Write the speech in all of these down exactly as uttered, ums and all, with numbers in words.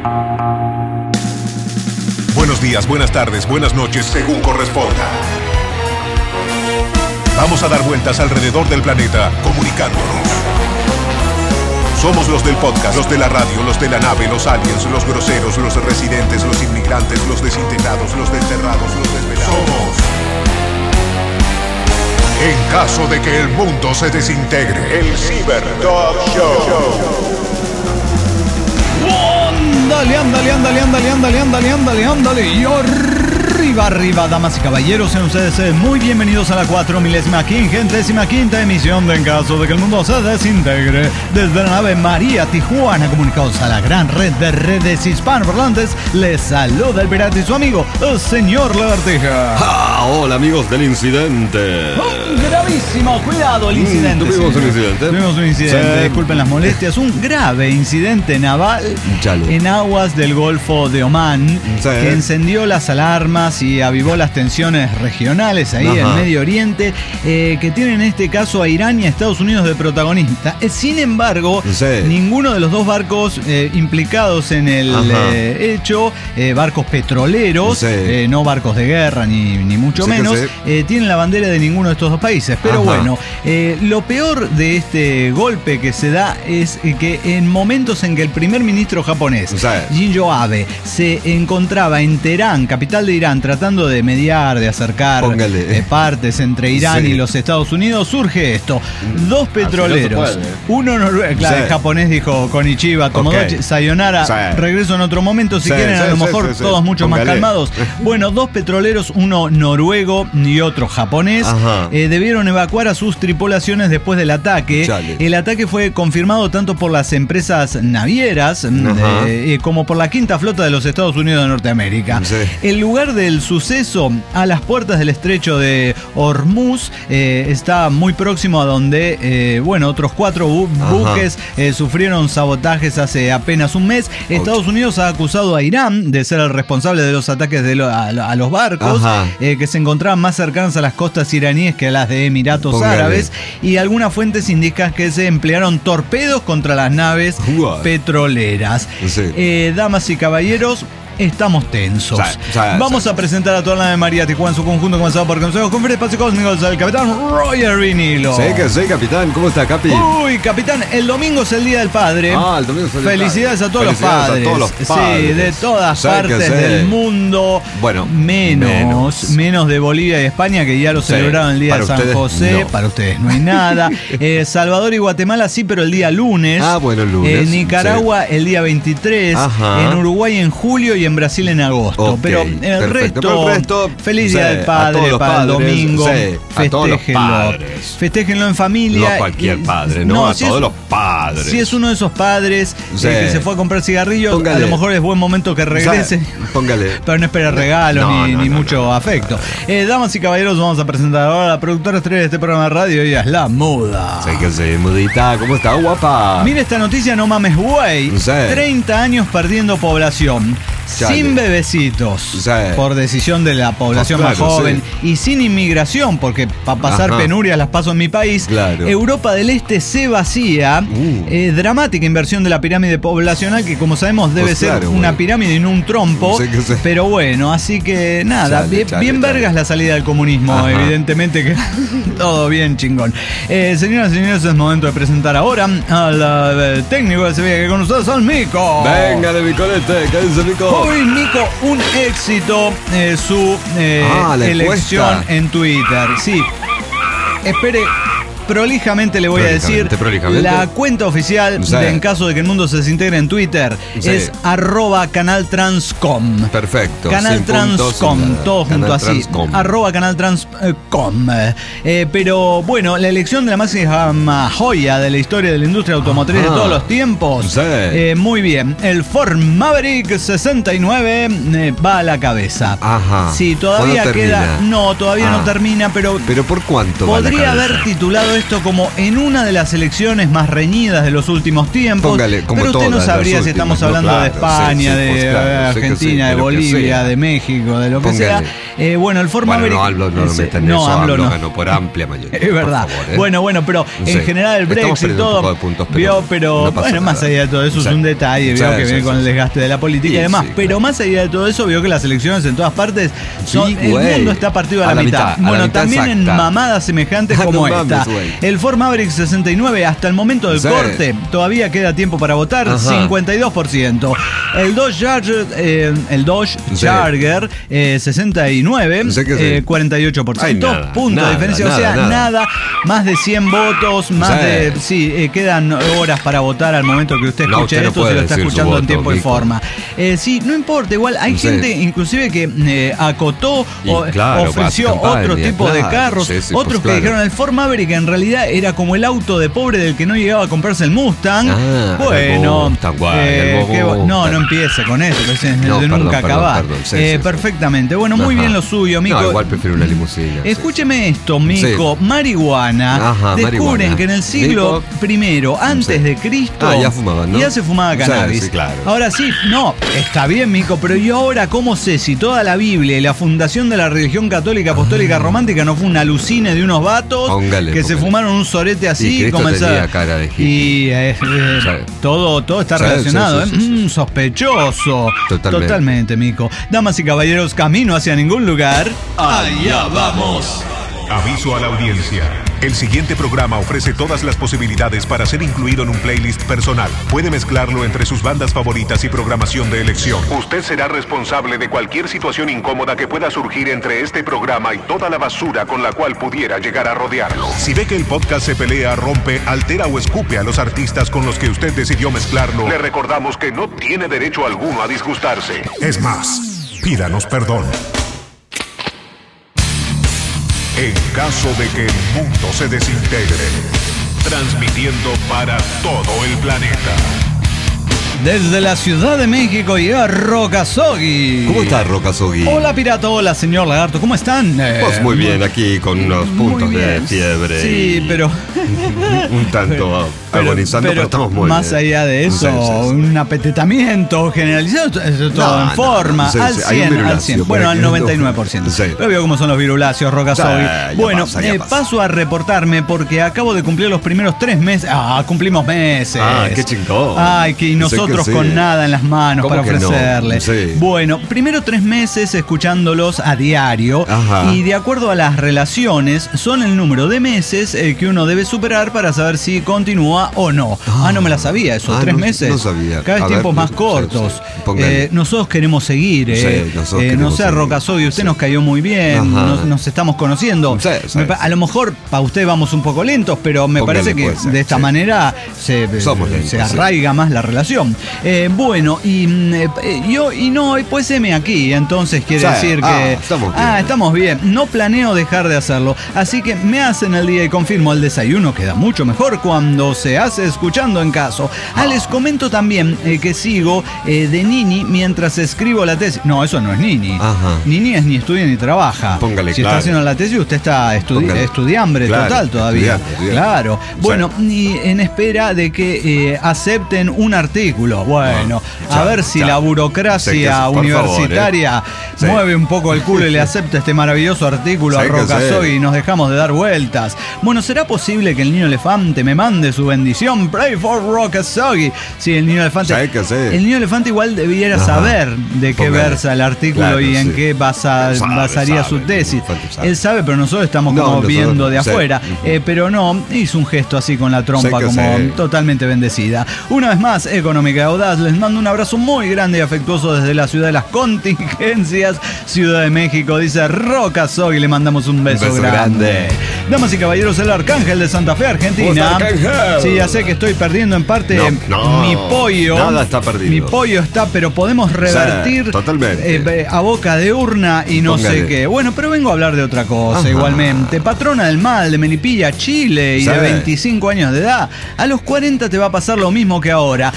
Buenos días, buenas tardes, buenas noches, según corresponda. Vamos a dar vueltas alrededor del planeta, comunicándonos. Somos los del podcast, los de la radio, los de la nave, los aliens, los groseros, los residentes, los inmigrantes, los desintegrados, los desterrados, los desvelados. Somos. En caso de que el mundo se desintegre, el Cyber Dog Show. Ándale, ándale, ándale, ándale, ándale, ándale, ándale, ándale. Y arriba, arriba, damas y caballeros, sean ustedes muy bienvenidos a la cuatro milésima quingentésima quinta emisión de En caso de que el mundo se desintegre. Desde la nave María Tijuana, comunicados a la gran red de redes hispanoparlantes, les saluda el pirata y su amigo, el señor Lagartija. Ah, hola amigos del incidente. Un gravísimo, cuidado el incidente. Mm, tuvimos señor. un incidente. Tuvimos un incidente, Sí. disculpen las molestias. Un grave incidente naval Chale. en aguas del Golfo de Omán, Sí. que encendió las alarmas y avivó las tensiones regionales ahí Ajá. en Medio Oriente, eh, que tienen en este caso a Irán y a Estados Unidos de protagonista. Eh, sin embargo, Sí. ninguno de los dos barcos eh, implicados en el eh, hecho, eh, barcos petroleros, Sí. eh, no barcos de guerra ni, ni mucho Sí que menos, sí. eh, tienen la bandera de ninguno de estos dos países. Pero Ajá. bueno, eh, lo peor de este golpe que se da es eh, que en momentos en que el primer ministro japonés, Sí. Shinzo Abe, se encontraba en Teherán, capital de Irán, tratando de mediar, de acercar Póngale. eh, partes entre Irán Sí. y los Estados Unidos, surge esto. Dos petroleros, se puede. uno noruego, claro, Sí. el japonés dijo Konichiwa, Tomodachi, Ok. sayonara, Sí. regreso en otro momento, si Sí, quieren, sí, a lo sí, mejor sí, sí. todos mucho más Póngale. calmados. Bueno, dos petroleros, uno noruego y otro japonés, Ajá. eh, debieron evacuar a sus tripulaciones después del ataque. Chale. El ataque fue confirmado tanto por las empresas navieras Ajá. eh, eh, como por la quinta flota de los Estados Unidos de Norteamérica. Sí. El lugar del suceso, a las puertas del estrecho de Hormuz, eh, está muy próximo a donde, eh, bueno, otros cuatro bu- Ajá. buques eh, sufrieron sabotajes hace apenas un mes. Estados Unidos ha acusado a Irán de ser el responsable de los ataques de lo- a, a los barcos, Ajá. eh, que se encontraban más cercanas a las costas iraníes que a las de Emiratos Póngale. Árabes, y algunas fuentes indican que se emplearon torpedos contra las naves Uah. petroleras. Sí. Eh, damas y caballeros, estamos tensos. Sí, sí, Vamos sí, a sí. presentar a toda la nave María Tijuana en su conjunto, comenzado por consejos con espacio cósmicos del capitán Roger Vinilo. Sí, que sí, capitán. ¿Cómo está, Capi? Uy, capitán, el domingo es el Día del Padre. Ah, el domingo es el Día del Felicidades Padre. a todos Felicidades los a padres. todos los Sí, padres. de todas Sí que partes sí. del mundo. Bueno, menos, menos, menos. de Bolivia y España, que ya lo Sí, celebraron el día para de San ustedes, José. no. Para ustedes no hay nada. Eh, Salvador y Guatemala sí, pero el día lunes. Ah, bueno, el lunes, En Nicaragua el día veintitrés. Ajá. En Uruguay en julio y en Brasil en agosto. Ok, pero el perfecto. resto, Pero el resto, feliz sí, Día del a Padre todos los para el padres, domingo. sí, a todos los Festéjenlo. padres. Festéjenlo en familia. No a cualquier Y- padre, no, a si todos es- los padres. Si es uno de esos padres Sí. eh, que se fue a comprar cigarrillos, Póngale. a lo mejor es buen momento que regrese. Sí, póngale. Pero no espera regalos No, ni, no, ni no, mucho no, no, afecto. no, Eh, damas y caballeros, vamos a presentar ahora a la productora estrella de este programa de radio. Ella es La Muda. Sí, que sí, mudita. ¿Cómo está, guapa? Mira esta noticia, no mames, güey. Sí. treinta años perdiendo población. Chale. Sin bebecitos. Sí. Por decisión de la población Ah, más claro, joven. Y sin inmigración, porque para pasar Ajá. penurias las paso en mi país. Claro. Europa del Este se vacía. Uh. Eh, dramática inversión de la pirámide poblacional, que como sabemos debe Pues ser claro, una güey. pirámide y no un trompo. Sí que sí. Pero bueno, así que nada, Chale, bien, chale, bien chale. vergas la salida del comunismo, Ajá. evidentemente que todo bien chingón. Eh, señoras y señores, es momento de presentar ahora al eh, técnico de Sevilla, que con ustedes al Mico. Venga de mi colete, ¿qué dice Mico? Hoy, Nico, un éxito eh, su eh, Ah, la elección encuesta. en Twitter. Sí. Espere, prolijamente le voy a decir, Prolijamente, prolijamente. la cuenta oficial Sí. de En caso de que el mundo se desintegre en Twitter Sí. es arroba canaltranscom. Perfecto. Canal sin puntos, Transcom, sin nada. todo junto Canal así. Transcom. Arroba Canal Transcom. Eh, pero bueno, la elección de la máxima joya de la historia de la industria automotriz Ajá. de todos los tiempos. Sí. Eh, muy bien. El Ford Maverick sesenta y nueve eh, va a la cabeza. Ajá. Sí, todavía ¿Cuándo queda. termina? No, todavía Ah. no termina, pero. ¿Pero por cuánto va la Podría cabeza? haber titulado esto como en una de las elecciones más reñidas de los últimos tiempos. Póngale, como pero usted no todas sabría las si estamos últimas, hablando no, de claro, España, sí, sí, de pues, claro, sé que Argentina, sí, de de lo que Bolivia, sea. de México, de lo que Póngale. sea. Eh, bueno, el Ford Bueno, Maverick. no, hablo, no lo es- metan en no, eso, AMLO hablo no. ganó por amplia mayoría. Es verdad. por favor, ¿eh? Bueno, bueno, pero Sí. en general el Estamos Brexit y perdiendo un todo. poco de puntos, pero vio, pero no pasa bueno, más nada. allá de todo eso Sí. es un detalle, Sí, vio que sí, viene sí, con sí. el desgaste de la política Sí, y demás. sí, pero claro. más allá de todo eso, vio que las elecciones en todas partes son. Sí, el güey. mundo está partido a la, A la mitad. mitad, a la Bueno, mitad también en exacta. mamadas semejantes Ah, como no esta. mames, güey. El Ford Maverick sesenta y nueve, hasta el momento del Sí. corte, todavía queda tiempo para votar, Ajá. cincuenta y dos por ciento. El Dodge Charger, eh, el Dodge Sí. Charger eh, sesenta y nueve, Sí que sí. eh, cuarenta y ocho por ciento. Ay, nada, puntos nada, de diferencia. nada, o sea, nada. nada, más de cien votos, más Sí. de. Sí, eh, quedan horas para votar al momento que usted No, escuche usted no esto, puede si lo está decir su escuchando en voto, tiempo y Nico. forma. Eh, sí, no importa, igual hay Sí. gente inclusive que eh, acotó Y o claro, ofreció para su campaña, otro tipo de claro, carros, sí, sí, otros pues, que claro. dijeron el Ford Maverick en realidad era como el auto de pobre del que no llegaba a comprarse el Mustang. Ah, bueno, el Mustang, guay, eh, el qué bu- Mustang. no, no empiece con eso, que es el No, de perdón, nunca perdón, acabar. perdón, sí, Eh, sí, sí. perfectamente, bueno, muy Ajá. bien lo suyo, Mico. No, igual prefiero una limusina. sí, Escúcheme esto, Mico. Sí. Marihuana. Ajá, Descubren marihuana. que en el siglo Mico. primero, antes Sí. de Cristo, Ah, ya fumaban, ¿no? ya se fumaba Sí, cannabis. sí, claro. Ahora sí, no, está bien, Mico, pero yo ahora, ¿cómo sé si toda la Biblia y la fundación de la religión católica apostólica romántica no fue un alucine de unos vatos Póngale, que se póngale. fumaron un sorete así Y Cristo comenzaron- tenía cara de hippie. Y eh, eh, Sí. todo, todo está Sí, relacionado, sí, sí, ¿eh? sí, sí. Mm, sospechoso. Totalmente. Totalmente, Mico. Damas y caballeros, camino hacia ningún lugar. Allá vamos. Aviso a la audiencia. El siguiente programa ofrece todas las posibilidades para ser incluido en un playlist personal. Puede mezclarlo entre sus bandas favoritas y programación de elección. Usted será responsable de cualquier situación incómoda que pueda surgir entre este programa y toda la basura con la cual pudiera llegar a rodearlo. Si ve que el podcast se pelea, rompe, altera o escupe a los artistas con los que usted decidió mezclarlo, le recordamos que no tiene derecho alguno a disgustarse. Es más, pídanos perdón. En caso de que el mundo se desintegre, transmitiendo para todo el planeta. Desde la Ciudad de México llega Rocasogi. ¿Cómo está Rocasogi? Hola pirata, hola señor lagarto, ¿cómo están? Eh, Pues muy bien, aquí con unos muy puntos de bien. fiebre. Sí, y pero, un tanto agonizando, pero, estamos muy más bien. allá de eso, Sí, sí, sí. un apetetamiento generalizado, eso todo No, en no, forma, sí, al sí, hay un cien, al viruláceo cien, por bueno, aquí, al ¿no? noventa y nueve por ciento. Sí. Pero veo cómo son los viruláceos, Rocasogi. Sí, ya Bueno, pasa, ya eh, pasa. paso a reportarme porque acabo de cumplir los primeros tres meses. Ah, cumplimos meses. Ah, qué chingón. Ay, que y Sé que nosotros sí. con nada en las manos ¿Cómo para que no? ofrecerle. Sí. Bueno, primero tres meses escuchándolos a diario. Ajá. Y de acuerdo a las relaciones, son el número de meses eh, que uno debe superar para saber si continúa o no. Ah, no me la sabía eso, Ah, tres no- meses. no sabía. Cada vez A tiempos ver, más sí, cortos. sí. Póngale. Eh, nosotros queremos seguir. Eh. Sí, nosotros Eh, no queremos sé, seguir. Rocasogi, usted Sí. nos cayó muy bien. Ajá. Nos, nos estamos conociendo. Sí, sí, Me pa- sí. a lo mejor para usted vamos un poco lentos, pero me Póngale, parece que puede ser, de esta sí. manera se, Somos lentos, se sí. arraiga más la relación. Eh, bueno, y mm, eh, eh, yo, y no, y pues heme aquí, entonces quiere Sí. decir Ah, que. estamos bien. Ah, estamos bien. No planeo dejar de hacerlo. Así que me hacen el día y confirmo, el desayuno queda mucho mejor cuando se hace escuchando en caso. Ah, les comento también eh, que sigo eh, de Nini mientras escribo la tesis. No, eso no es Nini. Ajá. Nini es ni estudia ni trabaja. Póngale, si claro. está haciendo la tesis, usted está estudi Póngale. estudiambre Claro, total todavía. estudiante, estudiante. Claro. Bueno, y en espera de que eh, acepten un artículo. Bueno, Ah, a ya, ver si ya. la Sé que burocracia sí, por universitaria favor, ¿eh? Sí. mueve un poco el culo y le acepta este maravilloso artículo a Sé que Rocasogi sí. y nos dejamos de dar vueltas. Bueno, ¿será posible que el niño elefante me mande su bendición? Pray for Rocasogi. Sí, el niño elefante. Sé que sí. El niño elefante igual debiera Ajá. saber de qué Póngale. versa el artículo Claro, y en sí. qué basa, Él sabe, basaría sabe, su el tesis. elefante sabe. Él sabe, pero nosotros estamos No, como nosotros viendo no. de Sí. afuera. Ujú. Eh, pero no, hizo un gesto así con la trompa, Sé que como sí. totalmente bendecida. Una vez más, Económica y Audaz, les mando un abrazo muy grande y afectuoso desde la ciudad de las contingencias, Ciudad de México. Dice Rocasogi, le mandamos un beso, beso grande. grande. Damas y caballeros, el Arcángel de Santa Fe, Argentina. ¿Cómo está, Arcángel? Sí, ya sé que estoy perdiendo en parte No, no, mi pollo. nada está perdido. Mi pollo está, pero podemos revertir totalmente. eh, a boca de urna y no Póngale. sé qué. Bueno, pero vengo a hablar de otra cosa Ajá. igualmente. Patrona del mal de Melipilla, Chile y Sí. de veinticinco años de edad. A los cuarenta te va a pasar lo mismo que ahora. ¿Te parece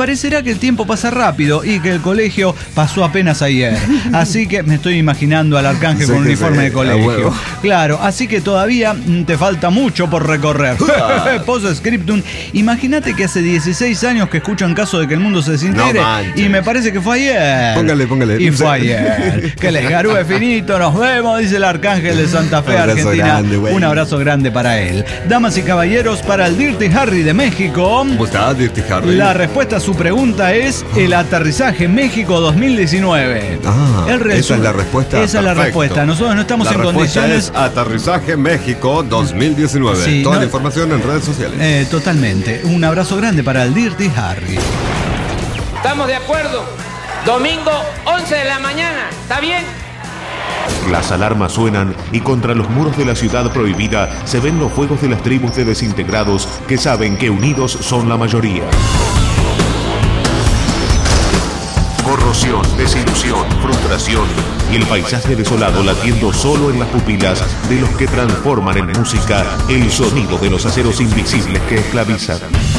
parecerá que el tiempo pasa rápido y que el colegio pasó apenas ayer. Así que me estoy imaginando al arcángel sí, con uniforme sí, de colegio. Claro, así que todavía te falta mucho por recorrer. Post-scriptum. Imagínate que hace dieciséis años que escucho en caso de que el mundo se desintegre no y me parece que fue ayer. Póngale, póngale. Y fue ayer. Que les garúe finito, nos vemos, dice el arcángel de Santa Fe, Argentina. Grande, un abrazo grande para él. Damas y caballeros, para el Dirty Harry de México. ¿Cómo está, Dirty Harry? La respuesta a su pregunta es el aterrizaje México dos mil diecinueve. Ah, el resu- esa es la respuesta. Esa es la respuesta. Nosotros no estamos la en condiciones. Es aterrizaje México dos mil diecinueve. Sí, Toda no, la información en redes sociales. Eh, totalmente. Un abrazo grande para el Dirty Harry. Estamos de acuerdo. Domingo, once de la mañana. ¿Está bien? Las alarmas suenan y contra los muros de la ciudad prohibida se ven los fuegos de las tribus de desintegrados que saben que unidos son la mayoría. Corrosión, desilusión, frustración y el paisaje desolado latiendo solo en las pupilas de los que transforman en música el sonido de los aceros invisibles que esclavizan.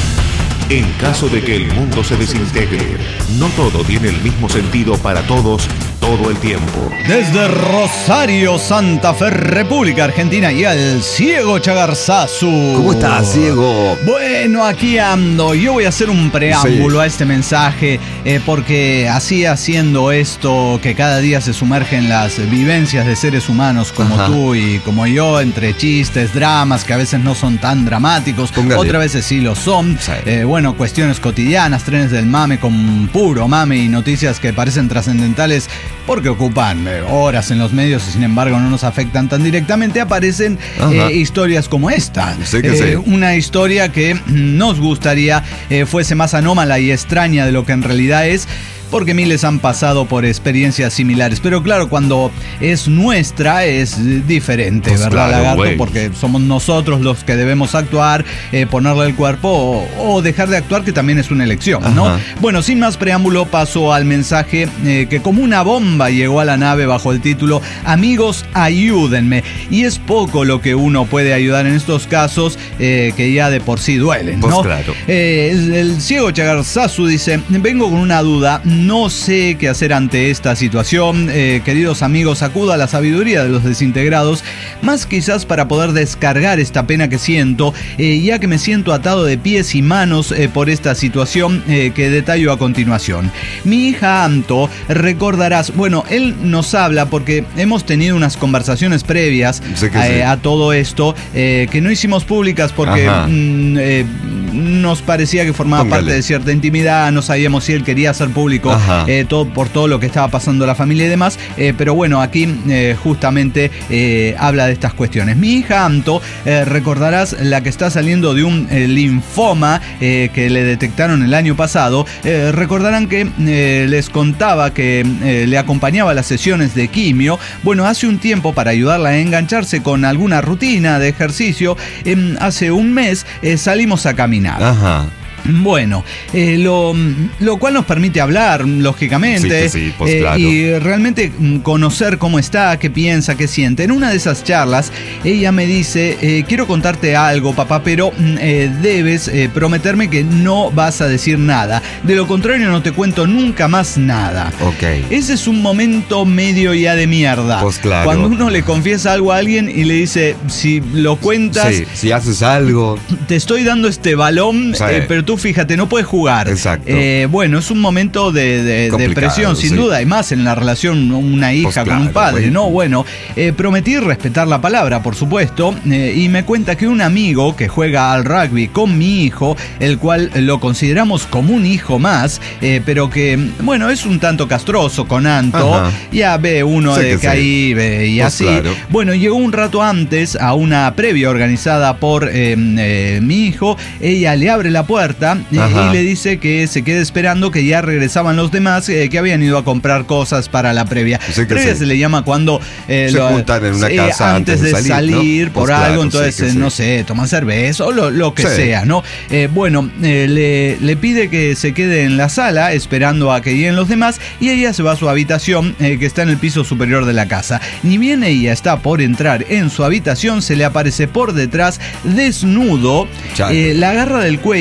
En caso de que el mundo se desintegre, no todo tiene el mismo sentido para todos todo el tiempo. Desde Rosario, Santa Fe, República Argentina, y al Ciego Chagarzazu. ¿Cómo estás, Ciego? Bueno, aquí ando. Yo voy a hacer un preámbulo sí. a este mensaje, eh, porque así haciendo esto, que cada día se sumerge en las vivencias de seres humanos como Ajá. tú y como yo, entre chistes, dramas que a veces no son tan dramáticos, Póngale. otras veces sí lo son. Sí. Eh, bueno, cuestiones cotidianas, trenes del mame con puro mame y noticias que parecen trascendentales porque ocupan eh, horas en los medios y sin embargo no nos afectan tan directamente, aparecen eh, historias como esta. Sí que eh, sí. Una historia que nos gustaría eh, fuese más anómala y extraña de lo que en realidad es, porque miles han pasado por experiencias similares. Pero claro, cuando es nuestra es diferente, pues ¿verdad, claro, Lagarto? Wey. Porque somos nosotros los que debemos actuar, eh, ponerle el cuerpo o, o dejar de actuar, que también es una elección, Ajá. ¿no? Bueno, sin más preámbulo, paso al mensaje eh, que como una bomba llegó a la nave bajo el título Amigos, ayúdenme. Y es poco lo que uno puede ayudar en estos casos eh, que ya de por sí duelen, ¿no? Pues claro. Eh, el, el Ciego Chagarzazu dice, vengo con una duda. No sé qué hacer ante esta situación. Eh, queridos amigos, acudo a la sabiduría de los desintegrados, más quizás para poder descargar esta pena que siento, eh, ya que me siento atado de pies y manos eh, por esta situación eh, que detallo a continuación. Mi hija Anto, recordarás, bueno, él nos habla porque hemos tenido unas conversaciones previas sé que eh, sí. a todo esto, eh, que no hicimos públicas porque mm, eh, nos parecía que formaba Póngale. parte de cierta intimidad, no sabíamos si él quería hacer público eh, todo, por todo lo que estaba pasando la familia y demás, eh, pero bueno, aquí eh, justamente eh, habla de estas cuestiones. Mi hija Anto, eh, recordarás, la que está saliendo de un eh, linfoma eh, que le detectaron el año pasado, eh, recordarán que eh, les contaba que eh, le acompañaba a las sesiones de quimio. Bueno, hace un tiempo, para ayudarla a engancharse con alguna rutina de ejercicio, eh, hace un mes eh, salimos a caminar. Ajá. Bueno, eh, lo, lo cual nos permite hablar, lógicamente, sí, sí, pues, eh, claro. y realmente conocer cómo está, qué piensa, qué siente. En una de esas charlas, ella me dice, eh, quiero contarte algo, papá, pero eh, debes eh, prometerme que no vas a decir nada. De lo contrario, no te cuento nunca más nada. Ok. Ese es un momento medio ya de mierda. Pues claro. Cuando uno le confiesa algo a alguien y le dice, si lo cuentas... Sí, si haces algo... Te estoy dando este balón, sí. eh, pero tú Tú fíjate, no puedes jugar. Exacto. Eh, bueno, es un momento de, de, de presión, sin sí. duda, y más en la relación una hija pues con claro, un padre, güey. ¿no? Bueno, eh, prometí respetar la palabra, por supuesto, eh, y me cuenta que un amigo que juega al rugby con mi hijo, el cual lo consideramos como un hijo más, eh, pero que, bueno, es un tanto castroso con Anto, Ajá. ya ve uno sé de que, que ahí ve, y pues así. Claro. Bueno, llegó un rato antes a una previa organizada por eh, eh, mi hijo, ella le abre la puerta y, y le dice que se quede esperando, que ya regresaban los demás, eh, que habían ido a comprar cosas para la previa. Sí previa sí. se le llama cuando eh, se lo, juntan en una eh, casa antes, antes de salir, salir ¿no? por pues algo, claro, entonces sí eh, sí. no sé, toman cerveza o lo, lo que sí. sea, ¿no? Eh, bueno, eh, le, le pide que se quede en la sala esperando a que lleguen los demás y ella se va a su habitación, eh, que está en el piso superior de la casa. Ni bien ella está por entrar en su habitación, se le aparece por detrás, desnudo, eh, la agarra del cuello y la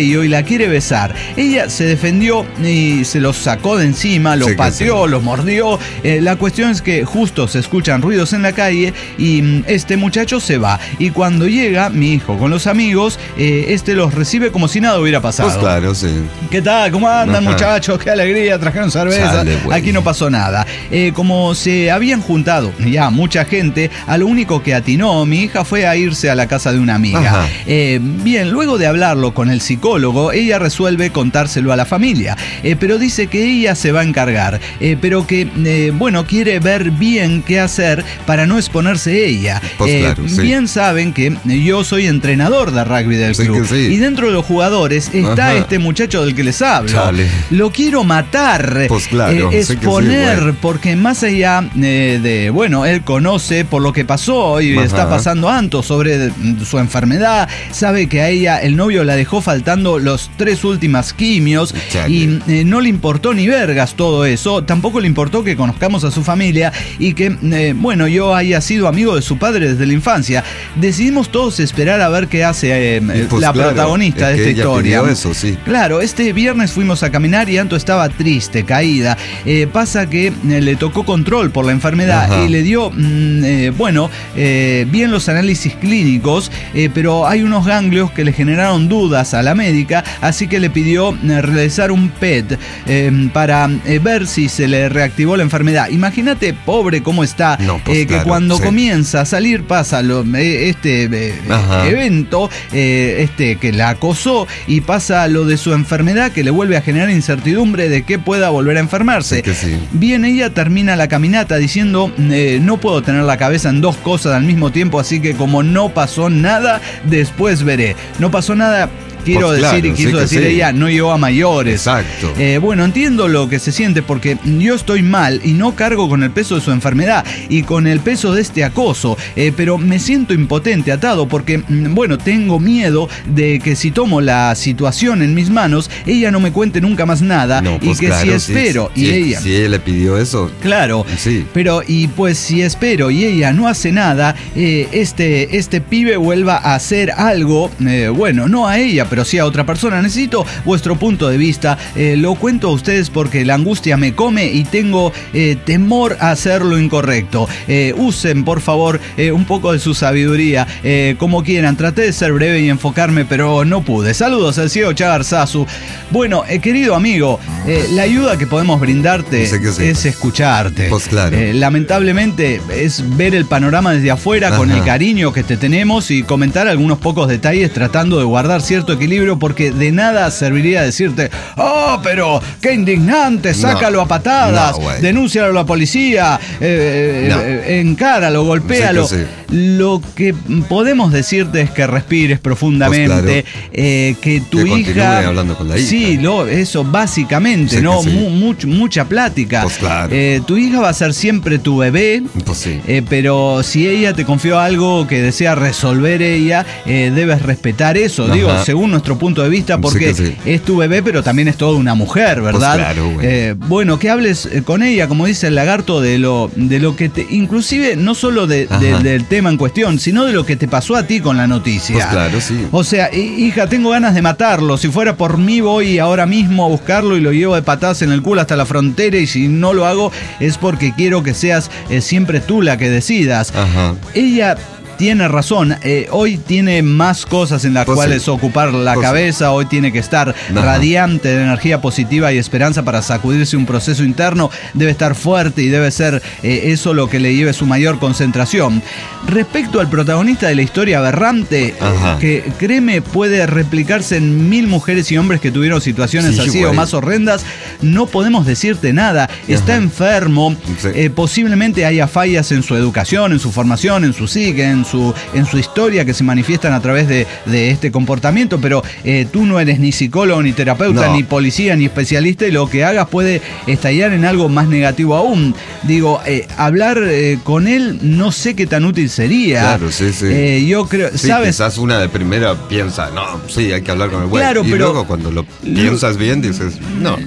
quiere besar. Ella se defendió y se los sacó de encima, los sí, pateó, sí. los mordió. Eh, la cuestión es que justo se escuchan ruidos en la calle y mm, este muchacho se va. Y cuando llega mi hijo con los amigos, eh, este los recibe como si nada hubiera pasado. Pues claro, sí. ¿Qué tal? ¿Cómo andan, Ajá. muchachos? ¡Qué alegría! Trajeron cerveza. Chale, Aquí no pasó nada. Eh, como se habían juntado ya mucha gente, a lo único que atinó mi hija fue a irse a la casa de una amiga. Eh, bien, luego de hablarlo con el psicólogo, ella resuelve contárselo a la familia, eh, pero dice que ella se va a encargar, eh, pero que, eh, bueno, quiere ver bien qué hacer para no exponerse ella. Pues eh, claro, sí. Bien saben que yo soy entrenador de rugby del sí, club, sí. y dentro de los jugadores está Ajá. este muchacho del que les hablo. Chale. Lo quiero matar, pues claro, eh, exponer, sí, bueno. porque más allá eh, de, bueno, él conoce por lo que pasó y Ajá. está pasando Anto sobre su enfermedad, sabe que a ella el novio la dejó faltando los tres últimas quimios. Chale. Y eh, no le importó ni vergas todo eso, tampoco le importó que conozcamos a su familia y que, eh, bueno, yo haya sido amigo de su padre desde la infancia. Decidimos todos esperar a ver qué hace eh, pues la claro, es protagonista de que esta ella historia. pidió eso, sí. Claro, este viernes fuimos a caminar y Anto estaba triste, caída. Eh, pasa que eh, le tocó control por la enfermedad. Ajá. Y le dio, mm, eh, bueno, eh, bien los análisis clínicos, eh, pero hay unos ganglios que le generaron dudas a la médica, así que le pidió eh, realizar un P E T eh, para eh, ver si se le reactivó la enfermedad. Imagínate, pobre, cómo está, no, pues eh, que claro, cuando sí. comienza a salir, pasa lo, eh, este eh, evento, eh, este que la acosó, y pasa lo de su enfermedad que le vuelve a generar incertidumbre de que pueda volver a enfermarse. Sí que sí. Bien, ella termina la caminata diciendo, eh, no puedo tener la cabeza en dos cosas al mismo tiempo, así que como no pasó nada, después veré. No pasó nada. Quiero pues decir, claro, y quiso sí decir sí. ella, no llegó a mayores. Exacto. Eh, bueno, entiendo lo que se siente porque yo estoy mal y no cargo con el peso de su enfermedad y con el peso de este acoso, eh, pero me siento impotente, atado, porque, bueno, tengo miedo de que si tomo la situación en mis manos, ella no me cuente nunca más nada. No, pues y que claro, si espero sí, y sí, ella... Si ella le pidió eso. Claro, sí. Pero y pues si espero y ella no hace nada, eh, este, este pibe vuelva a hacer algo, eh, bueno, no a ella, pero sí a otra persona. Necesito vuestro punto de vista. Eh, lo cuento a ustedes porque la angustia me come y tengo eh, temor a hacer lo incorrecto. Eh, usen, por favor, eh, un poco de su sabiduría, eh, como quieran. Traté de ser breve y enfocarme, pero no pude. Saludos al ciego Chagar Sasu. Bueno, eh, querido amigo, eh, la ayuda que podemos brindarte sí sí. es escucharte. Pues claro. Eh, lamentablemente es ver el panorama desde afuera. Ajá. Con el cariño que te tenemos y comentar algunos pocos detalles tratando de guardar cierto equilibrio, porque de nada serviría decirte, oh, pero qué indignante, sácalo no, a patadas, no, denúncialo a la policía, eh, no. eh, encáralo, golpéalo. Sí que sí. Lo que podemos decirte es que respires profundamente, pues claro. eh, que tu que hija... hablando con la hija. Sí, lo, eso básicamente, sí ¿no? Sí. Mu, much, mucha plática. Pues claro. eh, tu hija va a ser siempre tu bebé, pues sí. eh, pero si ella te confió algo que desea resolver ella, eh, debes respetar eso. Ajá. Digo, según nuestro punto de vista, porque sí sí. es tu bebé, pero también es toda una mujer, ¿verdad? Pues claro, bueno. Eh, bueno, que hables con ella, como dice el lagarto, de lo, de lo que te, inclusive no solo de, de, del tema en cuestión, sino de lo que te pasó a ti con la noticia. Pues claro, sí. O sea, hija, tengo ganas de matarlo. Si fuera por mí, voy ahora mismo a buscarlo y lo llevo de patadas en el culo hasta la frontera, y si no lo hago es porque quiero que seas eh, siempre tú la que decidas. Ajá. Ella... tiene razón, eh, hoy tiene más cosas en las pues cuales sí. ocupar la pues cabeza, sí. hoy tiene que estar Ajá. radiante de energía positiva y esperanza para sacudirse un proceso interno, debe estar fuerte y debe ser eh, eso lo que le lleve su mayor concentración. Respecto al protagonista de la historia aberrante, eh, que créeme puede replicarse en mil mujeres y hombres que tuvieron situaciones sí, así güey. o más horrendas, no podemos decirte nada, está Ajá. enfermo, sí. eh, posiblemente haya fallas en su educación, en su formación, en su psique, en Su, en su historia que se manifiestan a través de, de este comportamiento, pero eh, tú no eres ni psicólogo, ni terapeuta, no. ni policía, ni especialista, y lo que hagas puede estallar en algo más negativo aún. Digo, eh, hablar eh, con él no sé qué tan útil sería. Claro, sí, sí. Eh, yo creo, sí, ¿sabes? Quizás una de primera piensa, no, sí, hay que hablar con el güey. Claro, y pero luego cuando lo piensas bien dices, no. Luego sí.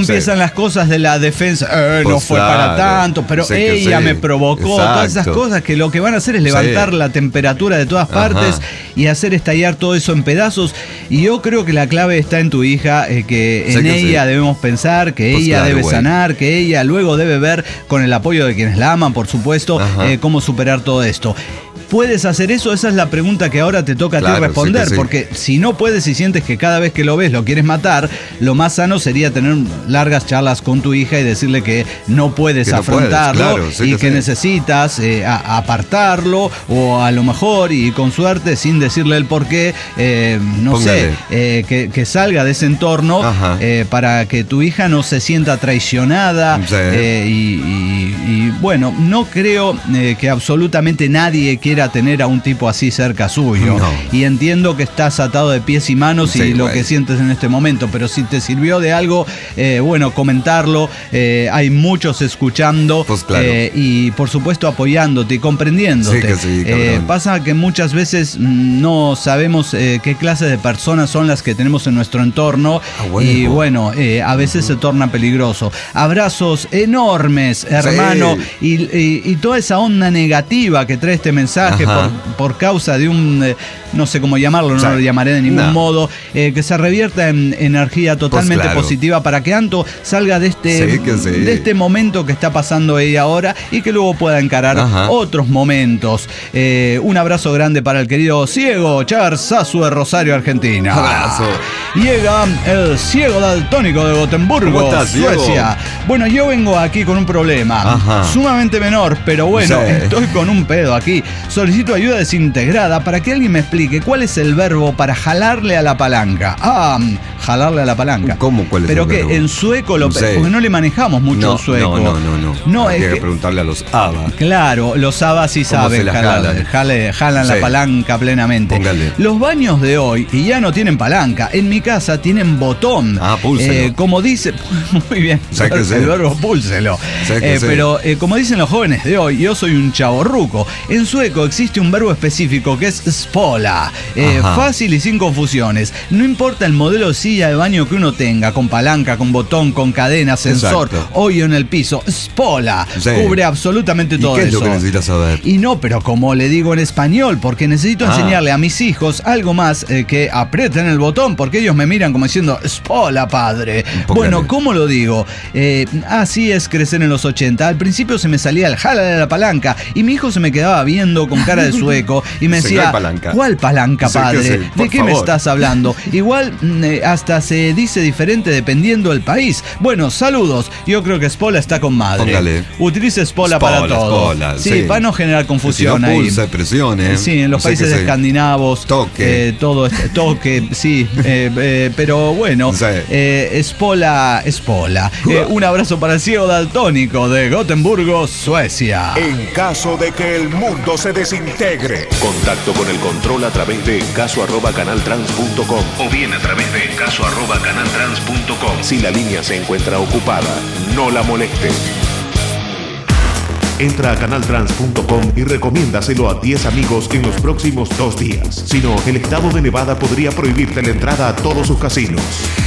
empiezan sí. las cosas de la defensa. Eh, pues no fue claro, para tanto, pero ella sí. me provocó. Exacto. Todas esas cosas que lo que van a hacer es levantar sí. la temperatura de todas partes. Ajá. Y hacer estallar todo eso en pedazos. Y yo creo que la clave está en tu hija, eh, que sé en que ella sí. debemos pensar, que pues ella claro, debe güey. sanar, que ella luego debe ver, con el apoyo de quienes la aman, por supuesto, eh, cómo superar todo esto. ¿Puedes hacer eso? Esa es la pregunta que ahora te toca claro, a ti responder, sí sí. porque si no puedes y sientes que cada vez que lo ves lo quieres matar, lo más sano sería tener largas charlas con tu hija y decirle que no puedes que no afrontarlo puedes, claro, sí y que, que sí. necesitas eh, a, apartarlo o a lo mejor, y con suerte, sin decirle el por qué, eh, no Póngale. sé, eh, que, que salga de ese entorno eh, para que tu hija no se sienta traicionada sí. eh, y, y, y bueno, no creo eh, que absolutamente nadie quiera tener a un tipo así cerca suyo. No. Y entiendo que estás atado de pies y manos sí, y lo güey. que sientes en este momento, pero si te sirvió de algo, eh, bueno, comentarlo. Eh, hay muchos escuchando pues claro. eh, y por supuesto apoyándote y comprendiéndote. Sí que sí, eh, pasa que muchas veces no sabemos eh, qué clase de personas son las que tenemos en nuestro entorno ah, bueno. y bueno, eh, a veces uh-huh. se torna peligroso. Abrazos enormes, hermano, sí. y, y, y toda esa onda negativa que trae este mensaje Por, por causa de un, eh, no sé cómo llamarlo, no o sea, lo llamaré de ningún no. modo, eh, que se revierta en energía totalmente pues claro. positiva para que Anto salga de este, sí, que sí. de este momento que está pasando ella ahora y que luego pueda encarar Ajá. otros momentos. Eh, un abrazo grande para el querido Ciego Charzazu de Rosario, Argentina. Abrazo. Llega el ciego daltónico de Gotemburgo, ¿Cómo estás, Suecia. Bueno, yo vengo aquí con un problema Ajá. sumamente menor, pero bueno, sí. estoy con un pedo aquí. Solicito ayuda desintegrada para que alguien me explique cuál es el verbo para jalarle a la palanca. Ah, jalarle a la palanca. ¿Cómo? ¿Cuál es Pero el que verbo? en sueco, lo, Sí. porque no le manejamos mucho No, el sueco. no, no, no, no. No, Hay es que que preguntarle a los ABA. Claro, los ABA sí ¿Cómo se saben la jalar, jalan? jale- jalan Sí. la palanca plenamente. Póngale. Los baños de hoy, y ya no tienen palanca, en mi casa tienen botón. Ah, púlselo. Eh, como dice, muy bien, Sé que el sí. verbo púlselo. Sé que Eh, sí. pero eh, como dicen los jóvenes de hoy, yo soy un chavorruco. En sueco existe un verbo específico que es spola. Eh, fácil y sin confusiones. No importa el modelo de silla de baño que uno tenga, con palanca, con botón, con cadena, sensor, Exacto. hoyo en el piso, spola. Sí. Cubre absolutamente ¿Y todo qué es eso. lo que necesitas saber? Y no, pero como le digo en español, porque necesito Ah. enseñarle a mis hijos algo más eh, que aprieten el botón, porque ellos me miran como diciendo, spola, padre. Póngale. Bueno, ¿cómo lo digo? Eh, así es crecer en los ochenta. Al principio se me salía el jala de la palanca y mi hijo se me quedaba viendo con cara de sueco y me Sí, decía, no hay palanca. ¿cuál palanca, Sí, padre? que sí, ¿De por qué me favor. estás hablando? Igual mm, eh, hasta se dice diferente dependiendo del país. Bueno, saludos. Yo creo que spola está con madre. Póngale. Utilice spola, Spola, para todo. spola, sí, sí. para no generar confusión Si no ahí. pulsa, presione. Sí, en los No sé países qué sé. escandinavos. Toque. eh, todo este toque, sí. eh, eh, pero bueno, Sí. eh, Spola, Spola. Eh, un abrazo para el ciego daltónico de Gotemburgo, Suecia. En caso de que el mundo se desintegre. Contacto con el control a través de caso arroba canaltrans punto com o bien a través de caso arroba canaltrans punto com. Si la línea se encuentra ocupada, no la moleste. Entra a canaltrans punto com y recomiéndaselo a diez amigos en los próximos dos días. Si no, el estado de Nevada podría prohibirte la entrada a todos sus casinos.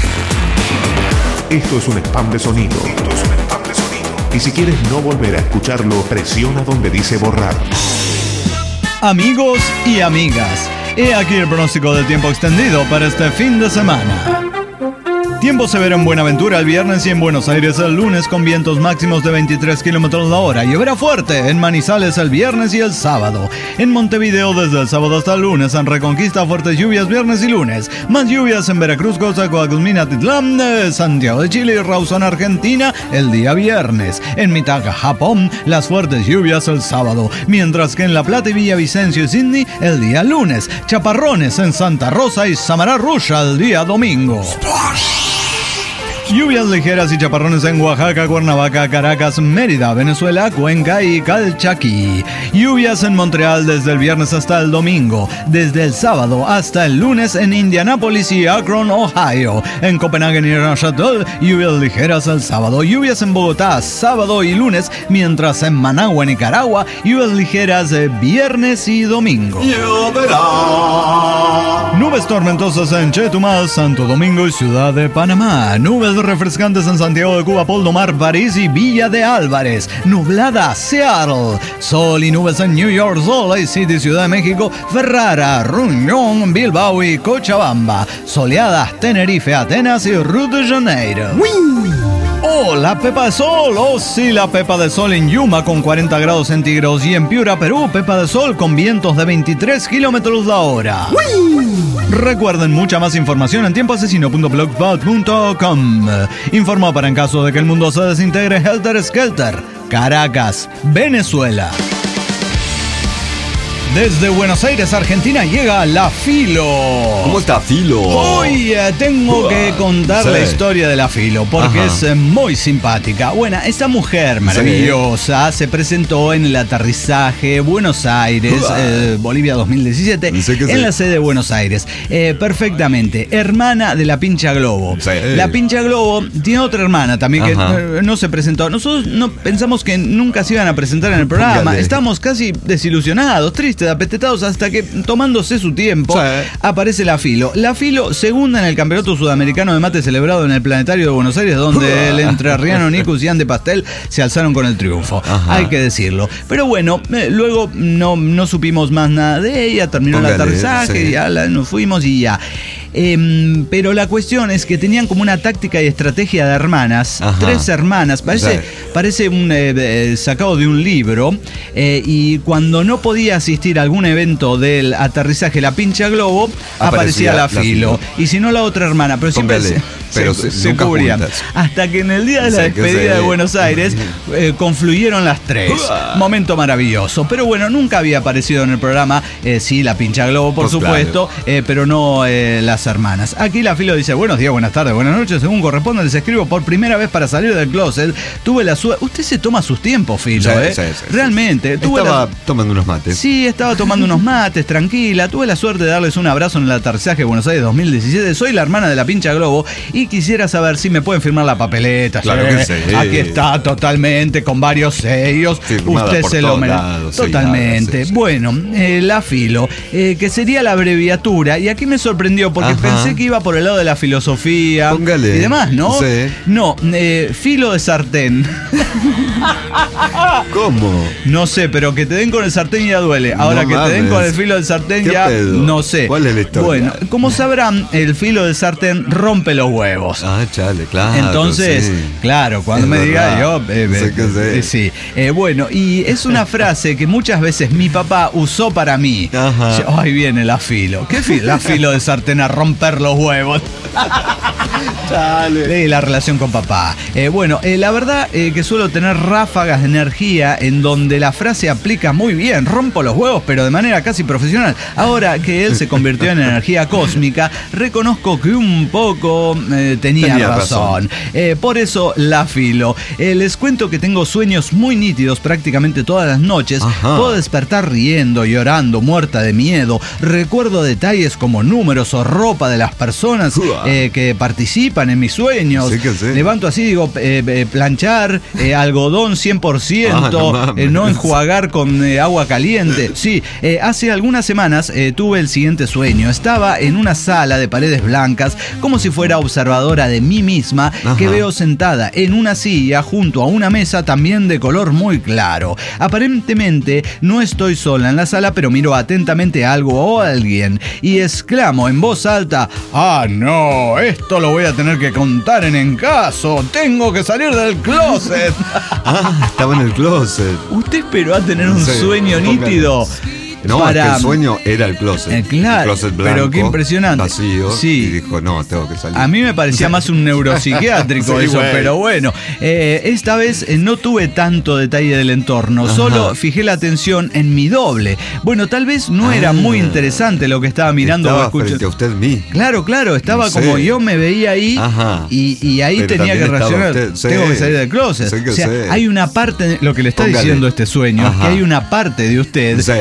Esto es un spam de sonido. Esto es un spam de sonido. Y si quieres no volver a escucharlo, presiona donde dice borrar. Amigos y amigas, he aquí el pronóstico del tiempo extendido para este fin de semana. Tiempo severo en Buenaventura el viernes y en Buenos Aires el lunes con vientos máximos de veintitrés kilómetros la hora. Lloverá fuerte en Manizales el viernes y el sábado. En Montevideo desde el sábado hasta el lunes. En Reconquista fuertes lluvias viernes y lunes. Más lluvias en Veracruz, Coatzacoalcos, Minatitlán, Santiago de Chile y Rawson, Argentina el día viernes. En Mitaka, Japón, las fuertes lluvias el sábado. Mientras que en La Plata y Villavicencio y Sydney el día lunes. Chaparrones en Santa Rosa y Samará Rusha el día domingo. Lluvias ligeras y chaparrones en Oaxaca, Cuernavaca, Caracas, Mérida, Venezuela, Cuenca y Calchaquí. Lluvias en Montreal desde el viernes hasta el domingo. Desde el sábado hasta el lunes en Indianápolis y Akron, Ohio. En Copenhague y Neuchâtel, lluvias ligeras el sábado. Lluvias en Bogotá, sábado y lunes. Mientras en Managua, Nicaragua, lluvias ligeras eh, viernes y domingo. Nubes tormentosas en Chetumal, Santo Domingo y Ciudad de Panamá. Nubes refrescantes en Santiago de Cuba, Poldo Mar, París y Villa de Álvarez. Nublada, Seattle. Sol y nubes en New York, Salt Lake City, Ciudad de México, Ferrara, Reunión, Bilbao y Cochabamba. Soleadas, Tenerife, Atenas y Río de Janeiro. ¡Wii! Oh, la pepa de sol, oh sí, la pepa de sol en Yuma con cuarenta grados centígrados y en Piura, Perú, pepa de sol con vientos de veintitrés kilómetros la hora. ¡Wii! Recuerden mucha más información en tiempo asesino punto blogspot punto com. Informa para en caso de que el mundo se desintegre, Helter Skelter, Caracas, Venezuela. Desde Buenos Aires, Argentina, llega la Filo. ¿Cómo está Filo? Hoy eh, tengo uh, que contar sí. la historia de la Filo, porque Ajá. es eh, muy simpática. Bueno, esta mujer maravillosa sí. se presentó en el aterrizaje Buenos Aires, uh, eh, Bolivia dos mil diecisiete, en sí. la sede de Buenos Aires. Eh, perfectamente, hermana de la Pincha Globo. Sí. La Pincha Globo tiene otra hermana también que eh, no se presentó. Nosotros no pensamos que nunca se iban a presentar en el programa. Póngale. Estamos casi desilusionados, tristes, apetetados, hasta que, tomándose su tiempo, sí. aparece la Filo. La Filo, segunda en el Campeonato Sudamericano de Mate celebrado en el Planetario de Buenos Aires, donde el entrerriano Nicus y Ande Pastel se alzaron con el triunfo. Ajá. Hay que decirlo. Pero bueno, eh, luego no, no supimos más nada de ella, terminó Póngale, el aterrizaje, sí. ya la, nos fuimos y ya. Eh, pero la cuestión es que tenían como una táctica y estrategia de hermanas, Ajá. tres hermanas, parece, sí. parece un eh, sacado de un libro, eh, y cuando no podía asistir a algún evento del aterrizaje La Pincha Globo, aparecía, aparecía la, la Filo. Filo, y si no la otra hermana, pero siempre se, pero se, se, se cubrían. Hasta que en el día de la despedida de Buenos Aires eh, confluyeron las tres. Momento maravilloso. Pero bueno, nunca había aparecido en el programa, eh, sí, La Pincha Globo, por pues supuesto, claro. eh, pero no eh, las hermanas. Aquí la Filo dice: buenos días, buenas tardes, buenas noches, según corresponde, les escribo por primera vez para salir del closet. Tuve la suerte. Usted se toma sus tiempos, Filo, sí, ¿eh? Sí, sí, Realmente. Sí. Tuve estaba la... tomando unos mates. Sí, estaba tomando unos mates, tranquila. Tuve la suerte de darles un abrazo en el aterrizaje de Buenos Aires dos mil diecisiete. Soy la hermana de la Pincha Globo y quisiera saber si me pueden firmar la papeleta. Claro sí. que sí. Aquí está, totalmente, con varios sellos. Firmada Usted se lo merece. Totalmente. Sí, sí. Bueno, eh, la Filo, eh, que sería la abreviatura. Y aquí me sorprendió porque Ajá. pensé que iba por el lado de la filosofía Póngale. y demás, ¿no? Sí. No, eh, filo de sartén. ¿Cómo? No sé, pero que te den con el sartén ya duele. Ahora no que mames. te den con el filo del sartén ya pedo? no sé. ¿Cuál es la historia? Bueno, como sabrán, el filo del sartén rompe los huevos. Ah, chale, claro. Entonces, sí. claro, cuando es me verdad. diga yo, eh, sé que sé. Eh, sí. Eh, bueno, y es una frase que muchas veces mi papá usó para mí. Ajá. Ay, viene la Filo. ¿Qué filo? La Filo del sartén a romper los huevos. Dale. Y la relación con papá. Eh, bueno, eh, la verdad eh, que suelo tener ráfagas de energía en donde la frase aplica muy bien. Rompo los huevos, pero de manera casi profesional. Ahora que él se convirtió en energía cósmica, reconozco que un poco eh, tenía, tenía razón. razón. Eh, por eso la Filo. Eh, les cuento que tengo sueños muy nítidos prácticamente todas las noches. Ajá. Puedo despertar riendo, llorando, muerta de miedo. Recuerdo detalles como números o ropa de las personas eh, que participan en mis sueños. Sí que sí. Levanto así, digo, eh, eh, planchar, eh, algodón cien por ciento, ah, no, eh, no enjuagar con eh, agua caliente. Sí, eh, hace algunas semanas eh, tuve el siguiente sueño. Estaba en una sala de paredes blancas, como si fuera observadora de mí misma, Ajá. que veo sentada en una silla junto a una mesa también de color muy claro. Aparentemente no estoy sola en la sala, pero miro atentamente a algo o a alguien y exclamo en voz alta: ¡ah, no! Esto lo voy a tener que contar en En Caso. Tengo que salir del closet. Ah, estaba en el closet. ¿Usted esperó a tener un sí, sueño nítido? No, para... es que el sueño era el closet. Eh, claro, el closet blanco, pero qué impresionante. Vacío, sí. Y dijo, no, tengo que salir. A mí me parecía más un neuropsiquiátrico sí, eso, güey. Pero bueno. Eh, esta vez eh, no tuve tanto detalle del entorno, Ajá. solo fijé la atención en mi doble. Bueno, tal vez no ah, era muy interesante lo que estaba mirando estaba o escuchando. Frente a usted mí. Claro, claro, estaba no sé. como yo me veía ahí Ajá. y, y ahí pero tenía que reaccionar. Usted, sí. Tengo que salir del closet. Que o sea, sé. hay una parte, lo que le está Póngale. diciendo este sueño, Ajá. que hay una parte de usted sí. que no está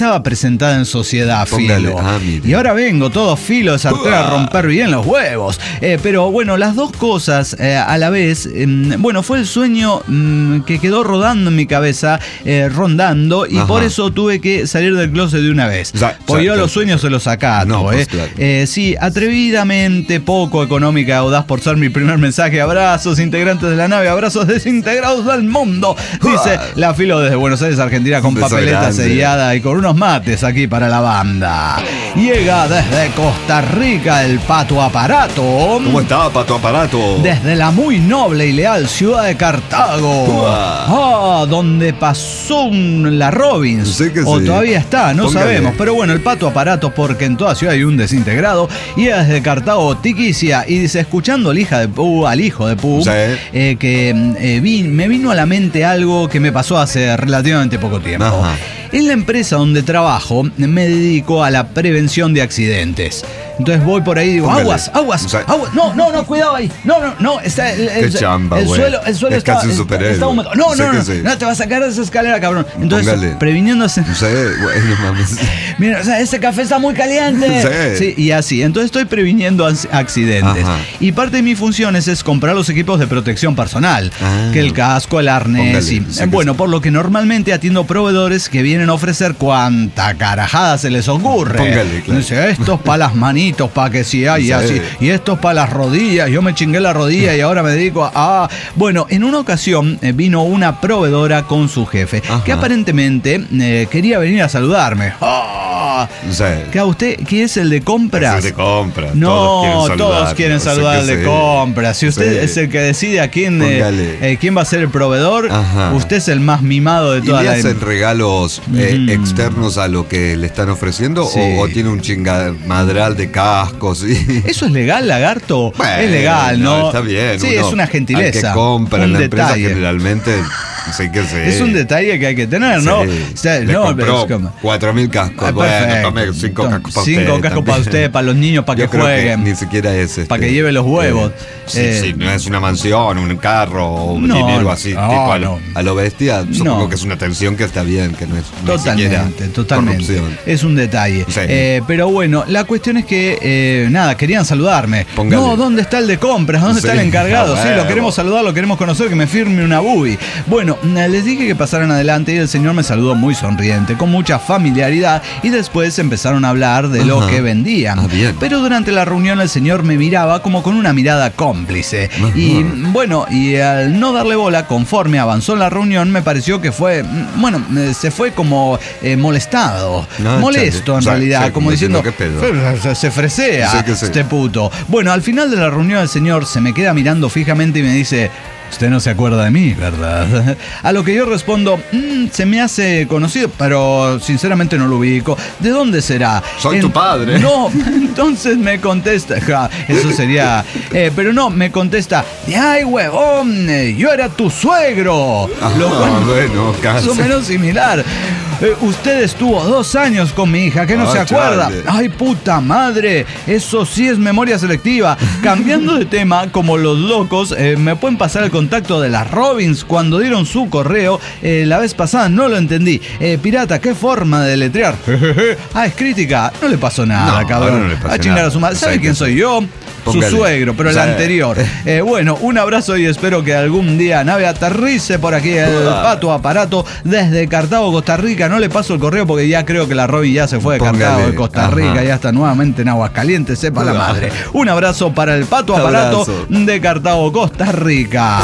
estaba presentada en sociedad, Póngale, Filo. ah, y ahora vengo todo filo de sartén a romper bien los huevos. Eh, pero bueno, las dos cosas eh, a la vez. Eh, bueno, fue el sueño mm, que quedó rodando en mi cabeza, eh, rondando, y Ajá. por eso tuve que salir del closet de una vez. Ya, Porque ya, yo ya, los sueños ya. se los acato. No, pues, eh. Claro. eh, sí, atrevidamente poco económica y audaz por ser mi primer mensaje. Abrazos, integrantes de la nave, abrazos desintegrados del mundo. Dice la Filo desde Buenos Aires, Argentina, con papeleta sellada y con unos mates aquí para la banda. Llega desde Costa Rica el Pato Aparato. ¿Cómo está, Pato Aparato? Desde la muy noble y leal ciudad de Cartago. Ah, donde pasó un, la Robins. Sí que o sí. todavía está, no Póngale. sabemos. Pero bueno, el Pato Aparato, porque en toda ciudad hay un desintegrado. Y es desde Cartago, Tiquicia. Y dice, escuchando al, hija de Pu, al hijo de Pu, sí. eh, que eh, vi, me vino a la mente algo que me pasó hace relativamente poco tiempo. Ajá. En la empresa donde trabajo me dedico a la prevención de accidentes. Entonces voy por ahí y digo, Póngale. aguas, aguas, o sea, aguas. No, no, no, cuidado ahí. No, no, no, está el, el, Qué chamba, el suelo, el suelo es está, casi un superhéroe. está húmedo. No, no, no, no, sí. no, te vas a caer de esa escalera, cabrón. Entonces, Póngale. previniéndose. No sé, bueno, mames. Mira, o sea, ese café está muy caliente. Sí. sí, y así. Entonces estoy previniendo accidentes. Ajá. Y parte de mis funciones es comprar los equipos de protección personal. Ah. Que el casco, el arnés. Y, sí, bueno, sí. por lo que normalmente atiendo proveedores que vienen a ofrecer cuanta carajada se les ocurre. Póngale, claro. Dice, estos para las manitos, para que si hay, sí. así. Y estos para las rodillas. Yo me chingué la rodilla y ahora me dedico a... a... Bueno, en una ocasión eh, vino una proveedora con su jefe, Ajá. que aparentemente eh, quería venir a saludarme. ¡Oh! Sí. ¿Qué a usted? ¿Quién es el de compras? Es el de compras. No, todos quieren saludar, todos quieren saludar al de sí. compras. Si usted sí. es el que decide a quién, eh, eh, quién va a ser el proveedor, Ajá. usted es el más mimado de toda ¿Y le la... hacen regalos eh, mm. externos a lo que le están ofreciendo sí. o, o tiene un chingamadral de cascos? ¿Sí? ¿Eso es legal, lagarto? Bueno, es legal, ¿no? no está bien. Sí, uno, es una gentileza. Al que compra en la detalle. empresa generalmente... Sí que sí. Es un detalle que hay que tener, sí. ¿no? O sea, Le no, compró cuatro mil cascos. Ah, bueno, tome cinco cascos para usted. Cinco cascos para usted, para los niños, para Yo que creo jueguen. Que ni siquiera es este, para que lleve los huevos. Eh, sí, eh, sí, no es una mansión, un carro o un no, dinero así, no, tipo a lo, no. a lo bestia. Supongo no. que es una atención que está bien, que no es totalmente, totalmente. Corrupción. Es un detalle. Sí. Eh, pero bueno, la cuestión es que, eh, nada, querían saludarme. Póngale. No, ¿dónde está el de compras? ¿Dónde sí. está el encargado? Ah, sí, lo queremos saludar, lo queremos conocer, que me firme una bubi. Bueno, les dije que pasaran adelante y el señor me saludó muy sonriente, con mucha familiaridad, y después empezaron a hablar de Ajá. lo que vendían. Ah, bien. Pero durante la reunión el señor me miraba como con una mirada cómplice. Ajá. Y bueno, y al no darle bola, conforme avanzó la reunión, me pareció que fue, bueno, se fue como eh, molestado. No, molesto, chale. en o sea, realidad, como diciendo, se, se fresea sí que sí. este puto. Bueno, al final de la reunión el señor se me queda mirando fijamente y me dice... Usted no se acuerda de mí, ¿verdad? A lo que yo respondo, mmm, se me hace conocido, pero sinceramente no lo ubico. ¿De dónde será? Soy en... tu padre. No, entonces me contesta, ja, eso sería... Eh, pero no, me contesta, ¡ay, huevón! Yo era tu suegro. Ah, lo cual, bueno, casi. Más o menos similar. Eh, usted estuvo dos años con mi hija, ¿qué no ah, se acuerda? Chale. ¡Ay, puta madre! Eso sí es memoria selectiva. Cambiando de tema, como los locos, eh, me pueden pasar el contacto de las Robins cuando dieron su correo. Eh, la vez pasada no lo entendí. Eh, pirata, ¿qué forma de deletrear? Ah, es crítica. No le pasó nada, no, cabrón. No le pasó a chingar nada. A su madre. ¿Sabe quién soy yo? Póngale. Su suegro, pero o sea, el anterior. Eh, bueno, un abrazo y espero que algún día nave aterrice por aquí el Pato Aparato desde Cartago, Costa Rica. No le paso el correo porque ya creo que la Robin ya se fue de Póngale. Cartago, de Costa Rica, Ajá. ya está nuevamente en Aguascalientes, sepa Ajá. la madre. Un abrazo para el Pato Aparato de Cartago, Costa Rica.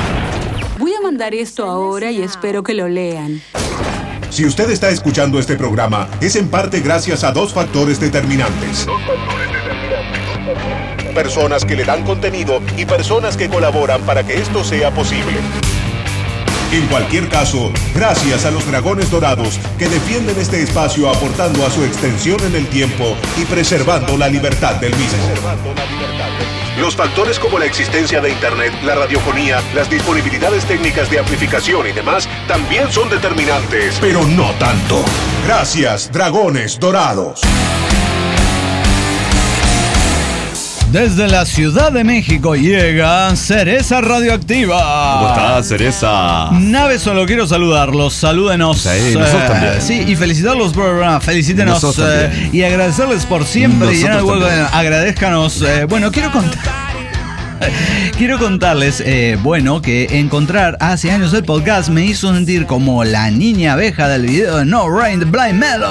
Voy a mandar esto ahora y espero que lo lean. Si usted está escuchando este programa, es en parte gracias a dos factores determinantes. Dos factores determinantes. Personas que le dan contenido y personas que colaboran para que esto sea posible. En cualquier caso, gracias a los Dragones Dorados que defienden este espacio aportando a su extensión en el tiempo y preservando la libertad del mismo. Los factores como la existencia de Internet, la radiofonía, las disponibilidades técnicas de amplificación y demás también son determinantes, pero no tanto. Gracias, Dragones Dorados. Desde la Ciudad de México llega Cereza Radioactiva. ¿Cómo estás, Cereza? Nave, solo quiero saludarlos. Salúdenos. Sí, nosotros eh, también. Sí, y felicitarlos por uh, felicítenos Nosotros eh, y agradecerles por siempre. Nosotros Y en el hueco, también. agradezcanos. Eh, bueno, quiero contar. Quiero contarles, eh, bueno, que encontrar hace años el podcast me hizo sentir como la niña abeja del video de No Rain the Blind Melon.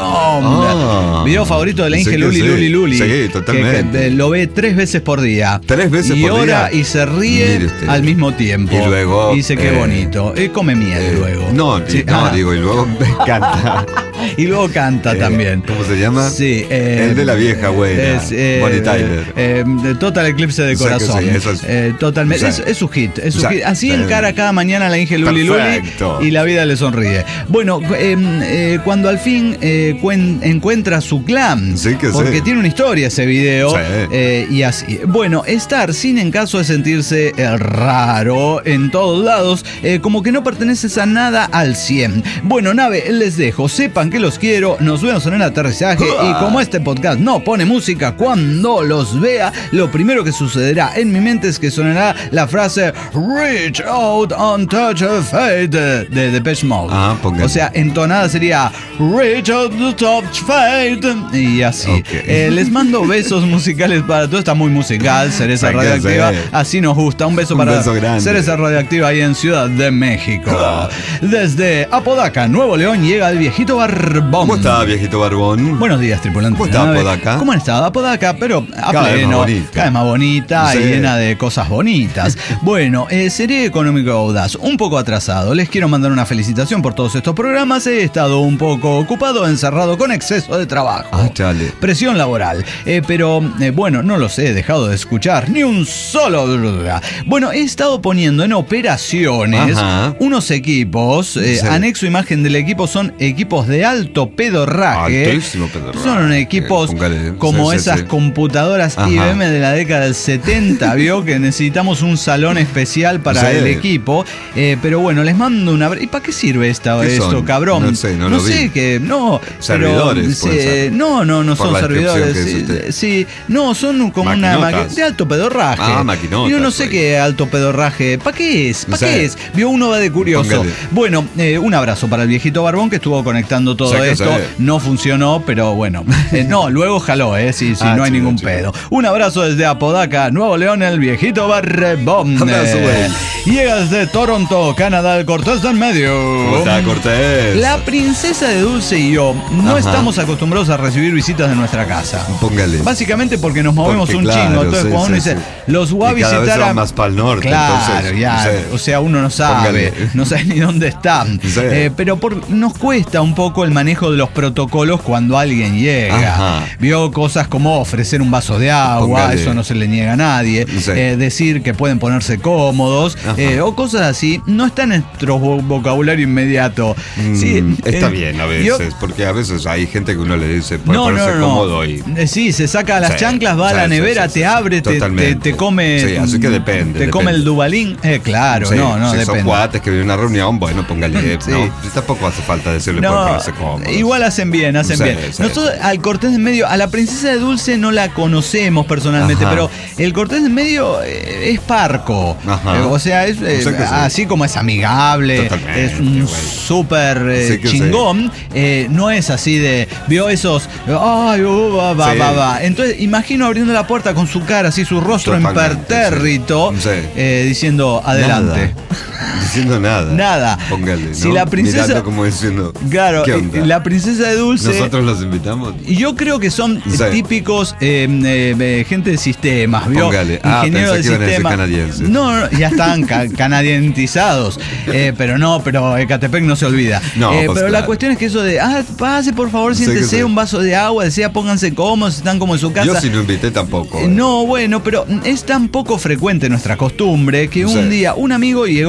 Ah, Video favorito del sí Ángel que Luli sí. Luli Luli. Sí, totalmente. Que, que, eh, lo ve tres veces por día. ¿Tres veces y por ora día? y se ríe Mire usted. al mismo tiempo. Y luego, Y dice que eh, bonito. Y come miel Eh, luego. No, Sí, di- no ah. digo, y luego canta. Y luego canta Eh, también. ¿Cómo se llama? Sí. eh, El de la vieja buena, es, eh, Bonnie Tyler. eh, de Total Eclipse de O sea que Corazón. sí, eso es- Eh, totalmente. o sea, es, es su hit. Es su o sea, hit. Así eh, encara cada mañana la Inge Luli Luli perfecto. y la vida le sonríe. Bueno, eh, eh, cuando al fin eh, cuen- encuentra su clan. Sí que sí. Porque tiene una historia ese video. Sí. eh, y así. Bueno, estar sin en caso de sentirse eh, raro en todos lados, eh, como que no perteneces a nada al cien. Bueno, nave, les dejo. Sepan que los quiero. Nos vemos en el aterrizaje. Y como este podcast no pone música, cuando los vea, lo primero que sucederá en mi mente es que sonará la frase Reach out and touch a fate de de Depeche Mode. Ah, póngale. O sea, entonada sería Reach out to touch fate. Y así. Ok. Eh, les mando besos musicales para todo. Está muy musical, Cereza Hay que Radioactiva. hacer. Así nos gusta. Un beso Un para beso grande. Cereza Radioactiva ahí en Ciudad de México. Ah. Desde Apodaca, Nuevo León, llega el viejito Barbón. ¿Cómo está, viejito barbón? Buenos días, tripulante. ¿Cómo está Apodaca? ¿Cómo han estado? Apodaca, pero a Cada vez pleno, más bonita. cada vez más bonita Sí. y llena de cosas bonitas. Bueno, eh, seré económico audaz, un poco atrasado. Les quiero mandar una felicitación por todos estos programas. He estado un poco ocupado, encerrado con exceso de trabajo. Ah, chale. Presión laboral. Eh, pero, eh, bueno, no los he dejado de escuchar ni un solo. Bueno, he estado poniendo en operaciones Ajá. unos equipos. eh, Sí. Anexo imagen del equipo son equipos de alto pedorraje. Altísimo pedorraje. Son equipos Póngale. como Sí, sí, esas sí. computadoras Ajá. I B M de la década del setenta, vio que necesitamos un salón especial para Sí. el equipo. Eh, pero bueno, les mando una. ¿Y para qué sirve esta, ¿Qué esto, son? cabrón? No sé, no lo sé vi. que. No. Servidores, pero, puede sí, ser. no, no, no Por son la descripción servidores. que Sí, hizo usted. sí, no, son como una Maquinotas. maqui- de alto pedorraje. Ah, maquinotas, Yo no sé oye. qué alto pedorraje. ¿Para qué es? ¿Para Sí. qué es? Vio, uno va de curioso. Póngale. Bueno, eh, un abrazo para el viejito Barbón que estuvo conectando todo Sí que esto. sí. No funcionó, pero bueno. Eh, no, luego jaló, ¿eh? Sí, sí, Ah, no hay chido, ningún chido. pedo. Un abrazo desde Apodaca, Nuevo León, el viejito Barbón. Abrazo, Eh, güey. Llega desde Toronto, Canadá, el Cortés del Medio. ¿Cómo está, Cortés? La princesa de Dulce y yo no Ajá. estamos acostumbrados a recibir visitas de nuestra casa. Póngale. Básicamente porque nos movemos Porque, un claro, chingo. Entonces, sí, cuando uno sí, dice, sí. los voy a Y cada vez visitar se va a. más pa'l norte, Claro, entonces, ya. sí. O sea, uno no sabe. Póngale. No sabe ni dónde están. Sí. Eh, pero por, nos cuesta un poco el manejo de los protocolos cuando alguien llega. Ajá. Vio cosas como ofrecer un vaso de agua, Póngale. eso no se le niega a nadie. Sí. Eh, decir que pueden ponerse cómodos. Ajá. eh, o cosas así. No está en nuestro vo- vocabulario inmediato. Mm, Sí, está eh, bien a yo- veces, porque a veces hay gente que uno le dice, puede no, ponerse no, no. cómodo y... Eh, Sí, se saca las Sí, chanclas, va sí, a la sí, nevera, sí, te sí, abre, te, te, totalmente. te come. Sí, así que depende, Te come depende. el dubalín. Eh, claro, Sí, no, no, si depende. son cuates que vienen a una reunión, bueno, póngale. Sí. No, tampoco hace falta decirle puede No, ponerse cómodo. igual hacen bien, hacen Sí, bien. sí, Nosotros sí. al Cortés del Medio, a la princesa de Dulce no la conocemos personalmente, Ajá. pero el Cortés del Medio eh, es parco. Ajá. Eh, o sea, es eh, O sea que sí. así como es amigable, Totalmente, es un güey. súper eh, Sí que sí. chingón. eh, no es así de, vio esos, ay, uh, va, va, Sí. va, va. Entonces, imagino abriendo la puerta con su cara, así su rostro Totalmente, impertérrito, sí. Sí. eh, diciendo, adelante. Nada. Diciendo nada. Nada. Póngale, ¿no? Si la princesa- Mirando como diciendo, Claro, ¿qué onda? la princesa de Dulce. Nosotros los invitamos. Y yo creo que son Sí. típicos eh, eh, eh, gente de sistemas, ¿vio? Póngale. Ah, Ingeniero pensé de que iban a decir sistema. canadienses. No, no, ya están ca- canadientizados. Eh, pero no, pero Ecatepec no se olvida. No, Eh, pues pero la claro. cuestión es que eso de, ah, pase por favor, Sí, siéntese que sí. un vaso de agua, desea, pónganse cómodos, están como en su casa. Yo si no invité tampoco. Eh, No, bueno, pero es tan poco frecuente nuestra costumbre que un Sí. día un amigo llegó con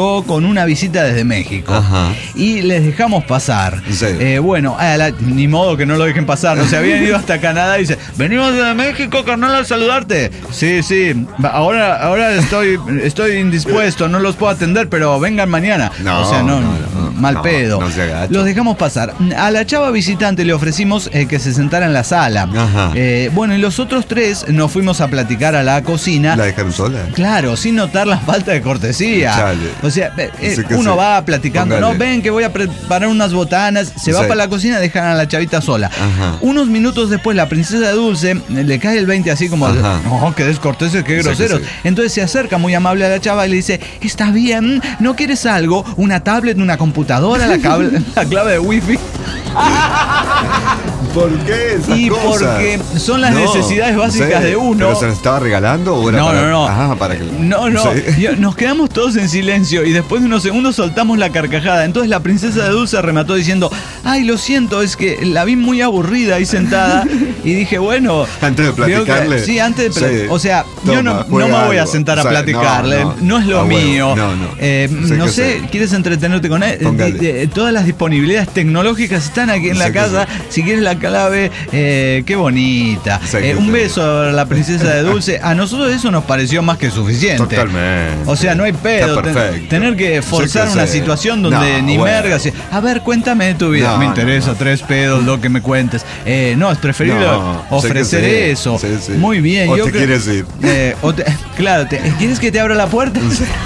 con una visita desde México. Ajá. Y les dejamos pasar. Sí. Eh, bueno, a la- ni modo que no lo dejen pasar. O sea, habían ido hasta Canadá y dice, venimos desde México, carnal, a saludarte. Sí, sí, ahora, ahora estoy, estoy indispuesto, no los puedo atender, pero vengan mañana. No, o sea, no, no, no, mal no, pedo. no se agacha. Los dejamos pasar. A la chava visitante le ofrecimos eh, que se sentara en la sala. Ajá. Eh, bueno, y los otros tres nos fuimos a platicar a la cocina. ¿La dejaron sola? Claro, sin notar la falta de cortesía. Chale. O sea, eh, eh, Sí que uno sí. va platicando, Póngale. no, ven que voy a preparar unas botanas, se va Sí. para la cocina, dejan a la chavita sola. Ajá. Unos minutos después, la princesa Dulce eh, le cae el veinte así como, Ajá. no, qué descorteses, qué Sí que groseros. sí. Entonces se acerca muy amable a la chava y le dice, está bien, ¿no quieres algo? ¿Una tablet, una computadora, la, cable- la clave de wifi? ¿Por qué esas Y cosas? porque son las No, necesidades básicas sí. de uno. ¿Pero se las estaba regalando o era No, para...? no, no. Ajá, para que... No, no. Sí. Yo- nos quedamos todos en silencio y después de unos segundos soltamos la carcajada. Entonces la princesa de Dulce remató diciendo, ay, lo siento, es que la vi muy aburrida ahí sentada y dije, bueno... Antes de creo que- platicarle. sí, antes de... pla- Sí. O sea, yo Toma, no, no juega me voy a algo. sentar O sea, a platicarle. No, no, no. es lo A huevo. mío. No, no. Eh, Sí no que sé, sí. ¿quieres entretenerte con él? Póngale. Eh, todas las disponibilidades tecnológicas están aquí en Sí la que casa. sí. Si quieres la clave, eh, qué bonita. Sí Eh, que un sí. beso a la princesa de Dulce. A nosotros eso nos pareció más que suficiente. Totalmente. O sea, no hay pedo. Está Ten- perfecto. tener que forzar Sí que una sí. situación donde No, ni bueno. mergas. A ver, cuéntame de tu vida. No, Me no, interesa no. tres pedos lo que me cuentes. Eh, no, es preferible No, ofrecer sé que sí. eso. Sí, sí. Muy bien. O yo te creo- quieres ir. Eh, o te- claro, te- ¿quieres que te abra la puerta?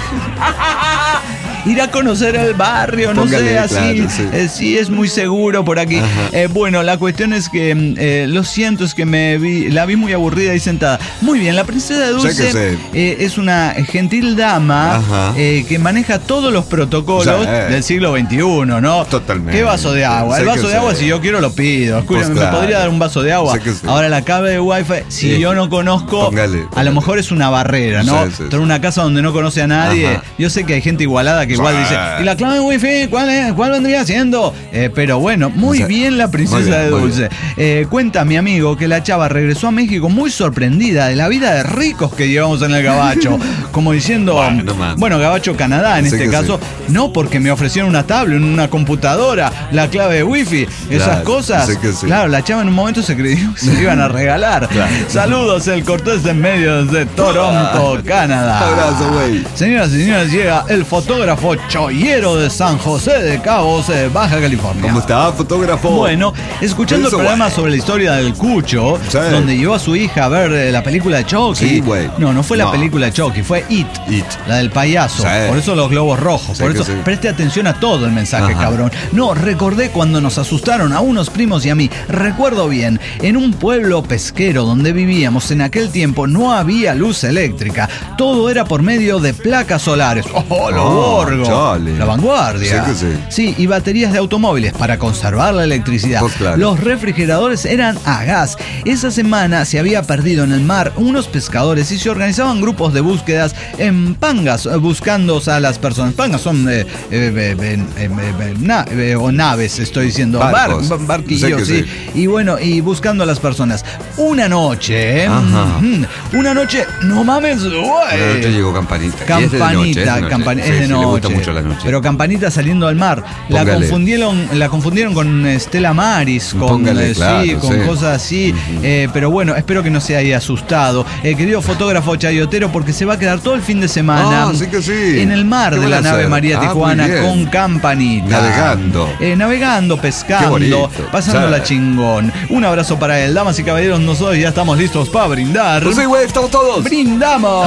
Ir a conocer el barrio, no Póngale, sé, así. claro, sí. eh, sí, es muy seguro por aquí. Ajá. Eh, bueno, la cuestión es que mm, eh, lo siento, es que me vi, la vi muy aburrida y sentada. Muy bien, la princesa de Dulce Sí que sí. eh, es una gentil dama Ajá. eh, que maneja todos los protocolos Sí. del siglo veintiuno, ¿no? Totalmente. ¿Qué vaso de agua? Sí El vaso que de agua, sí. si yo quiero, lo pido. Escúchame, Pues ¿me claro. podría dar un vaso de agua? Sí que sí. Ahora la clave de wifi, si Sí. yo no conozco, Póngale, a lo póngale. mejor es una barrera, ¿no? Sí, sí, Tener sí. una casa donde no conoce a nadie. Ajá. Yo sé que hay gente igualada que igual Sí. dice, ¿y la clave de wifi cuál es? ¿Cuál vendría siendo? Eh, pero bueno, muy O sea, bien la princesa muy bien, de muy Dulce. Eh, cuenta mi amigo que la chava regresó a México muy sorprendida de la vida de ricos que llevamos en el gabacho. Como diciendo, Bueno, no mames. bueno, gabacho Canadá en Sí este que caso, no porque me ofrecieron una tablet, una computadora, la clave de wifi, esas Claro, cosas. sí que sí. Claro, la chava en un momento se creyó que se le iban a regalar. Claro. Saludos, el Cortés de Medios de Toronto, Canadá. Abrazo, güey. Señoras y señores, llega el fotógrafo chollero de San José de Cabos, eh, Baja California. ¿Cómo está, fotógrafo? Bueno, escuchando el Eso, programa güey. sobre la historia del Cucho, Sí. donde llevó a su hija a ver eh, la película de Chucky. Sí, güey. No, no fue la No. película de Chucky, fue It, It. la del payaso. Sí. Por eso los globos rojos. Sí por que eso, sí. preste atención a todo el mensaje, Ajá. cabrón. No, recordé cuando nos asustaron a unos primos y a mí. Recuerdo bien, en un pueblo pesquero donde vivíamos en aquel tiempo no había luz eléctrica. Todo era por medio de placas solares. ¡Oh, lo Ah, borgo! chale. La vanguardia. Sí que sí. Sí, y baterías de automóviles para conservar la electricidad. Pues claro. Los refrigeradores eran a gas. Esa semana se había perdido en el mar unos pescadores y se organizaban grupos de búsquedas en pangas, eh, buscando a las personas. Pangas son eh, eh, eh, eh, eh, eh, na- eh, o naves, estoy diciendo. Barcos. Bar- barquillos, Sé que sí. Y bueno, y buscando a las personas. Una noche, ¿eh? Ajá. Mm, una noche, no mames, güey. Una noche llegó Campanita. Y Campanita, es de noche, es de noche. campani- Sí, es de sí, noche. le gusta mucho la noche. Pero Campanita saliendo al mar. La Póngale. confundieron, la confundieron con Estela Maris, con, Póngale, eh, claro, sí, con sí. cosas así. Eh, pero bueno, espero que no se haya asustado. Eh, querido fotógrafo chayotero, porque se va a quedar todo el fin de semana Ah, sí que sí. en el mar ¿Qué de van la a nave hacer? María Ah, Tijuana muy bien. con Campanita. Navegando. Eh, navegando, pescando, Qué bonito. pasándola Sí. chingón. Un abrazo para él. Damas y caballeros, nosotros ya estamos listos para brindar. Pues sí, güey, estamos todos. ¡Brindamos!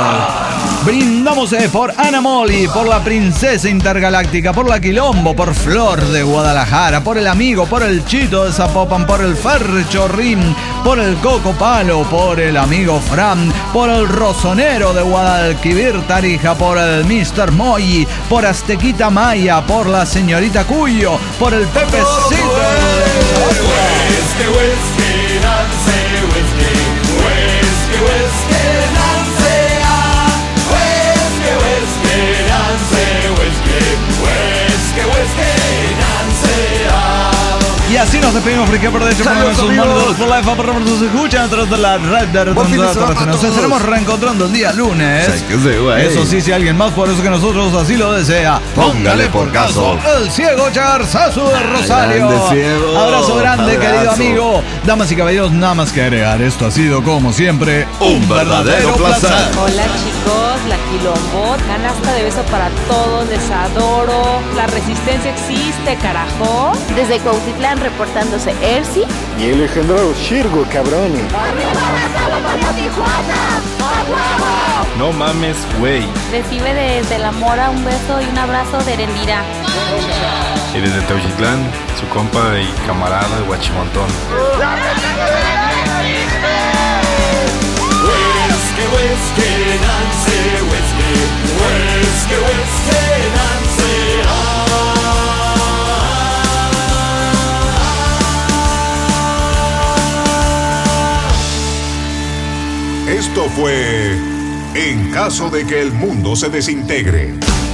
Brindamos eh, por Ana Moli, por la princesa intergaláctica, por la Quilombo, por Flor de Guadalajara, por el amigo, por el Chito de Zapopan, por el Fercho Rim, por el Coco Palo, por el amigo Fran, por el Rosonero de Guadalquivir Tarija, por el mister Moyi, por Aztequita Maya, por la señorita Cuyo, por el Pepecito. Y así nos de Primo Friki, aprovecho para poner sus manos por la F para nos escuchan a través de la red de retorno. Nos estaremos reencontrando el día lunes. Eso sí, si alguien más por eso que nosotros así lo desea, póngale por caso. El ciego Charzazu de Rosario. Grande, abrazo grande, abrazo. querido amigo. Damas y caballeros, nada más que agregar. Esto ha sido, como siempre, un verdadero placer. Hola chicos, la Quilombo, canasta de beso para todos, les adoro. La resistencia existe, carajo. Desde Cuautitlán reportándose Ersi y el legendario Shirgo, cabrón. No mames, güey. Recibe desde la Mora un beso y un abrazo de Erendira. Y desde Teuchitlán, su compa y camarada de Huachimontón. Esto fue En caso de que el mundo se desintegre.